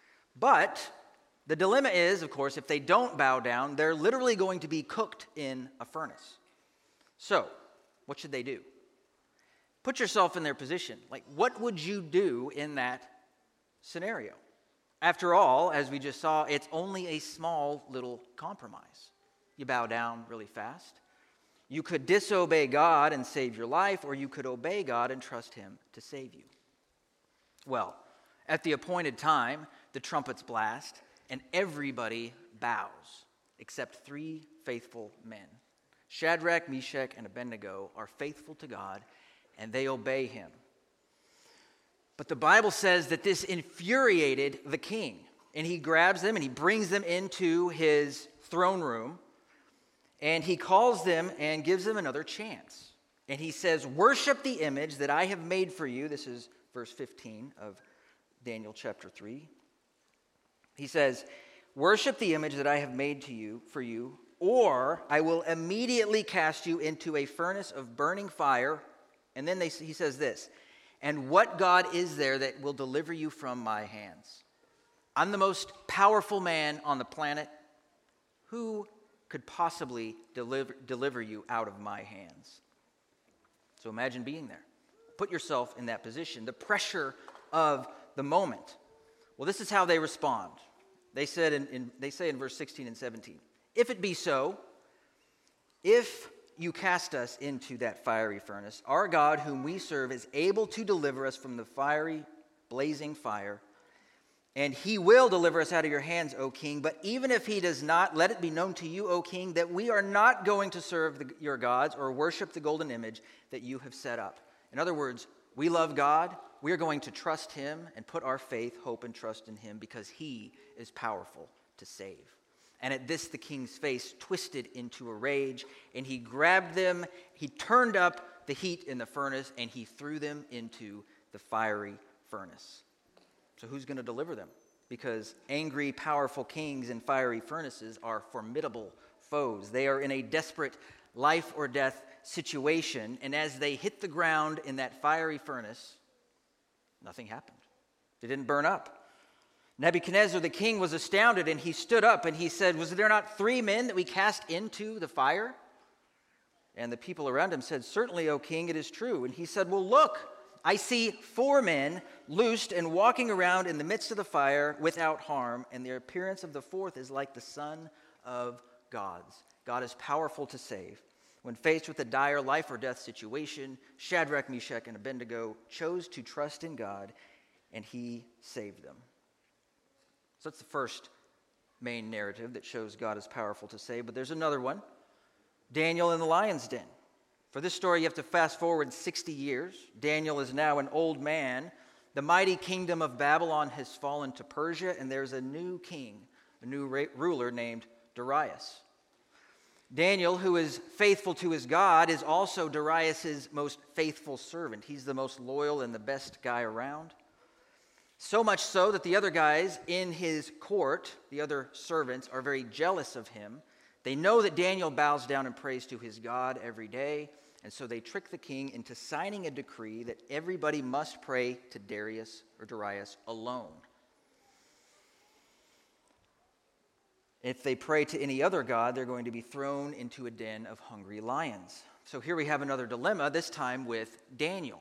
But the dilemma is, of course, if they don't bow down, they're literally going to be cooked in a furnace. So, what should they do? Put yourself in their position. Like, what would you do in that scenario? After all, as we just saw, it's only a small little compromise. You bow down really fast. You could disobey God and save your life, or you could obey God and trust Him to save you. Well, at the appointed time, the trumpets blast, and everybody bows, except three faithful men. Shadrach, Meshach, and Abednego are faithful to God, and they obey Him. But the Bible says that this infuriated the king, and he grabs them and he brings them into his throne room, and he calls them and gives them another chance. And he says, "Worship the image that I have made for you." This is verse fifteen of Daniel chapter three. He says, "Worship the image that I have made to you for you, or I will immediately cast you into a furnace of burning fire." And then they, he says this, "And what God is there that will deliver you from my hands? I'm the most powerful man on the planet. Who could possibly deliver, deliver you out of my hands?" So imagine being there. Put yourself in that position, the pressure of the moment. Well, this is how they respond. They said in, in they say in verse sixteen and seventeen, "If it be so, if you cast us into that fiery furnace, our God whom we serve is able to deliver us from the fiery, blazing fire, and He will deliver us out of your hands, O king. But even if He does not, let it be known to you, O king, that we are not going to serve the, your gods or worship the golden image that you have set up." In other words, we love God. We are going to trust Him and put our faith, hope, and trust in Him because He is powerful to save. And at this, the king's face twisted into a rage, and he grabbed them, he turned up the heat in the furnace, and he threw them into the fiery furnace. So who's going to deliver them? because angry, powerful kings in fiery furnaces are formidable foes. They are in a desperate life or death situation, and as they hit the ground in that fiery furnace, nothing happened. They didn't burn up. Nebuchadnezzar the king was astounded, and he stood up and he said, "Was there not three men that we cast into the fire?" And the people around him said, "Certainly, O king, it is true." And he said, "Well, look, I see four men loosed and walking around in the midst of the fire without harm, and the appearance of the fourth is like the Son of God's. God is powerful to save." When faced with a dire life or death situation, Shadrach, Meshach, and Abednego chose to trust in God, and he saved them. So that's the first main narrative that shows God is powerful to save. But there's another one, Daniel in the lion's den. For this story, you have to fast forward sixty years. Daniel is now an old man. The mighty kingdom of Babylon has fallen to Persia, and there's a new king, a new ra- ruler named Darius. Daniel, who is faithful to his God, is also Darius' most faithful servant. He's the most loyal and the best guy around. So much so that the other guys in his court, the other servants, are very jealous of him. They know that Daniel bows down and prays to his God every day, and so they trick the king into signing a decree that everybody must pray to Darius or Darius alone. If they pray to any other god, they're going to be thrown into a den of hungry lions. So here we have another dilemma, this time with Daniel.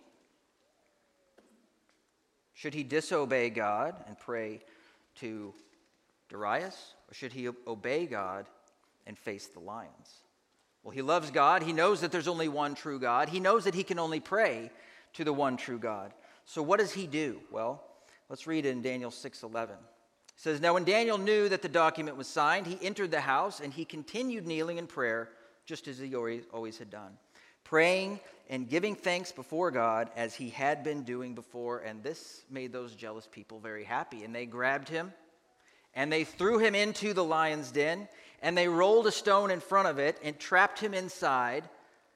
Should he disobey God and pray to Darius, or should he obey God and face the lions? Well, he loves God. He knows that there's only one true God. He knows that he can only pray to the one true God. So what does he do? Well, let's read it in Daniel six eleven. It says, "Now when Daniel knew that the document was signed, he entered the house, and he continued kneeling in prayer, just as he always, always had done, praying and giving thanks before God as he had been doing before." And this made those jealous people very happy. And they grabbed him, and they threw him into the lion's den, and they rolled a stone in front of it and trapped him inside.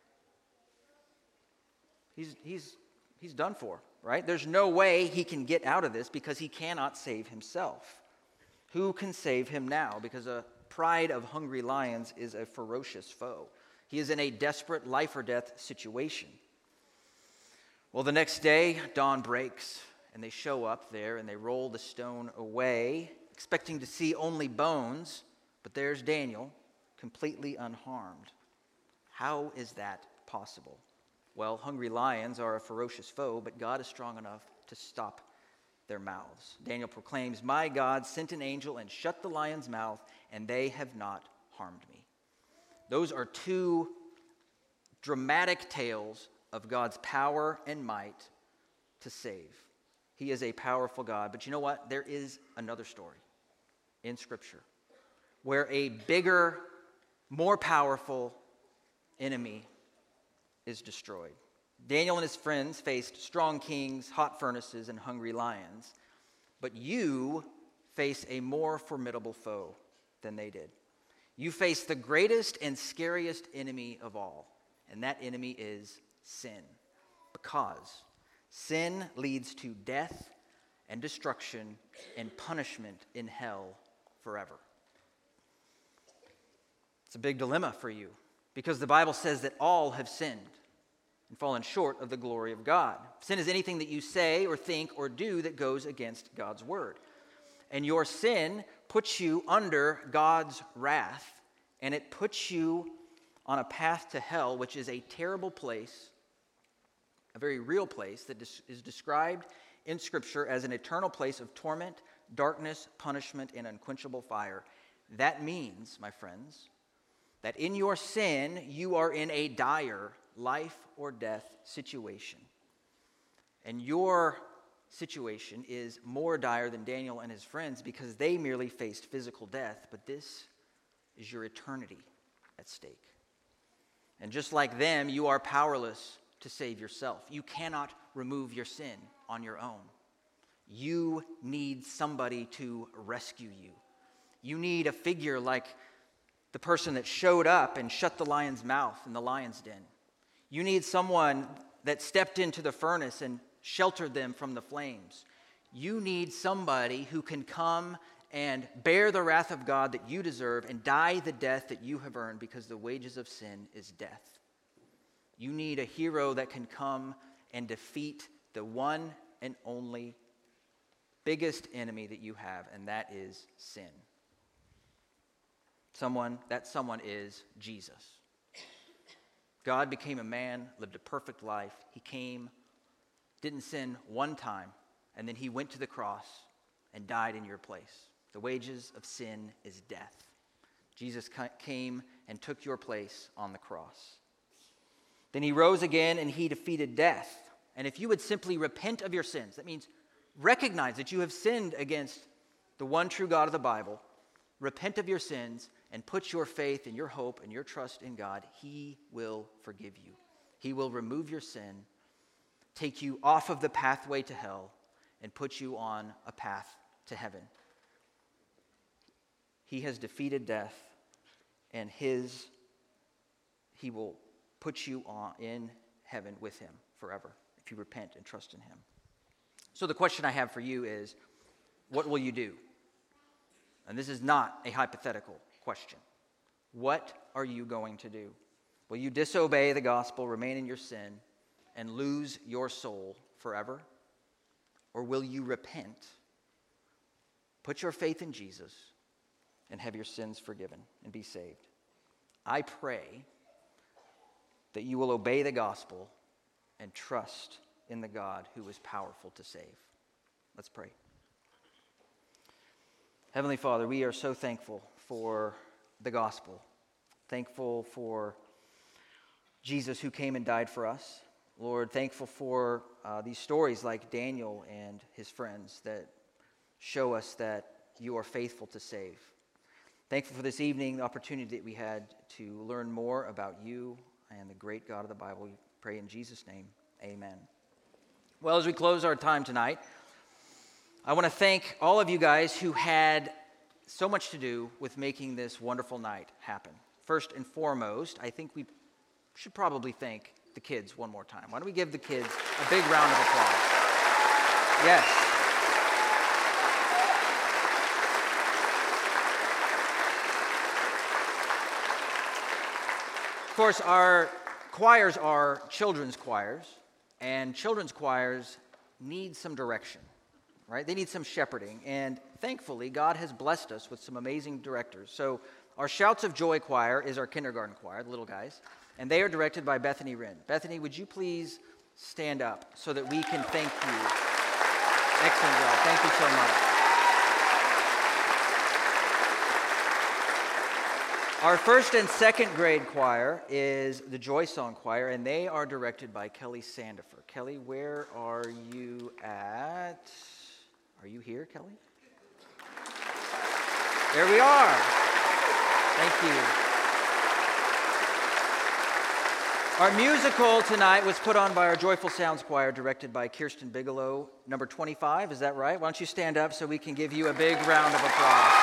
He's, he's, he's done for, right? There's no way he can get out of this because he cannot save himself. Who can save him now? Because a pride of hungry lions is a ferocious foe. He is in a desperate life or death situation. Well, the next day, dawn breaks, and they show up there, and they roll the stone away, expecting to see only bones, but there's Daniel, completely unharmed. How is that possible? Well, hungry lions are a ferocious foe, but God is strong enough to stop their mouths. Daniel proclaims, "My God sent an angel and shut the lion's mouth, and they have not harmed me." Those are two dramatic tales of God's power and might to save. He is a powerful God. But you know what? There is another story in Scripture where a bigger, more powerful enemy is destroyed. Daniel and his friends faced strong kings, hot furnaces, and hungry lions. But you face a more formidable foe than they did. You face the greatest and scariest enemy of all, and that enemy is sin. Because sin leads to death and destruction and punishment in hell forever. It's a big dilemma for you, because the Bible says that all have sinned and fallen short of the glory of God. Sin is anything that you say or think or do that goes against God's word. And your sin puts you under God's wrath, and it puts you on a path to hell, which is a terrible place, a very real place that is described in Scripture as an eternal place of torment, darkness, punishment, and unquenchable fire. That means, my friends, that in your sin, you are in a dire life or death situation. And your situation is more dire than Daniel and his friends because they merely faced physical death, but this is your eternity at stake. And just like them, you are powerless to save yourself. You cannot remove your sin on your own. You need somebody to rescue you. You need a figure like the person that showed up and shut the lion's mouth in the lion's den. You need someone that stepped into the furnace and sheltered them from the flames. You need somebody who can come and bear the wrath of God that you deserve and die the death that you have earned, because the wages of sin is death. You need a hero that can come and defeat the one and only biggest enemy that you have, and that is sin. Someone, that someone is Jesus. God became a man, lived a perfect life. He came, didn't sin one time, and then he went to the cross and died in your place. The wages of sin is death. Jesus came and took your place on the cross. Then he rose again and he defeated death. And if you would simply repent of your sins, that means recognize that you have sinned against the one true God of the Bible, repent of your sins, and put your faith and your hope and your trust in God, he will forgive you. He will remove your sin, take you off of the pathway to hell, and put you on a path to heaven. He has defeated death, and his he will put you on in heaven with him forever if you repent and trust in him. So the question I have for you is, what will you do? And this is not a hypothetical question. What are you going to do? Will you disobey the gospel, remain in your sin, and lose your soul forever? Or will you repent, put your faith in Jesus, and have your sins forgiven and be saved? I pray that you will obey the gospel and trust in the God who is powerful to save. Let's pray. Heavenly Father, we are so thankful for the gospel, thankful for Jesus who came and died for us. Lord, thankful for uh, these stories like Daniel and his friends that show us that you are faithful to save. Thankful for this evening, the opportunity that we had to learn more about you and the great God of the Bible. We pray in Jesus' name, amen. Well, as we close our time tonight, I want to thank all of you guys who had so much to do with making this wonderful night happen. First and foremost, I think we should probably thank the kids one more time. Why don't we give the kids a big round of applause? Yes. Of course, our choirs are children's choirs, and children's choirs need some direction, right? They need some shepherding, and thankfully, God has blessed us with some amazing directors. So our Shouts of Joy choir is our kindergarten choir, the little guys, and they are directed by Bethany Wren. Bethany, would you please stand up so that we can thank you? Excellent job. Thank you so much. Our first and second grade choir is the Joy Song Choir, and they are directed by Kelly Sandifer. Kelly, where are you at? Are you here, Kelly? There we are. Thank you. Our musical tonight was put on by our Joyful Sounds Choir, directed by Kirsten Bigelow, number twenty-five. Is that right? Why don't you stand up so we can give you a big round of applause?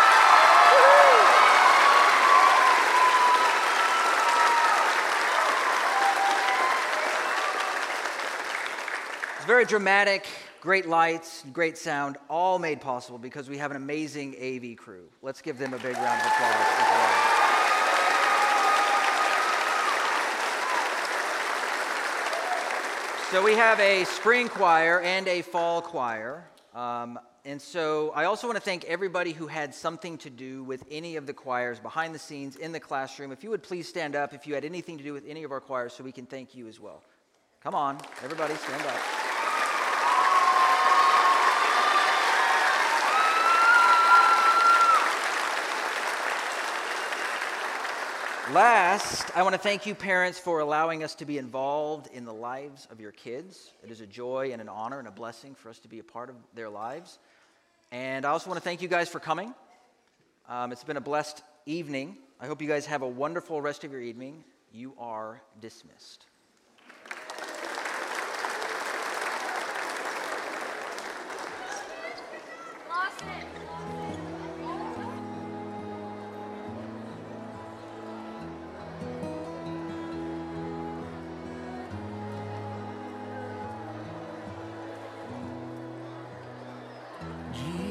It's very dramatic, great lights, great sound, all made possible because we have an amazing A V crew. Let's give them a big round of applause as well. So we have a spring choir and a fall choir. Um, and so I also want to thank everybody who had something to do with any of the choirs behind the scenes in the classroom. If you would please stand up if you had anything to do with any of our choirs so we can thank you as well. Come on, everybody stand up. Last, I want to thank you parents for allowing us to be involved in the lives of your kids. It is a joy and an honor and a blessing for us to be a part of their lives. And I also want to thank you guys for coming. Um, it's been a blessed evening. I hope you guys have a wonderful rest of your evening. You are dismissed. Jesus.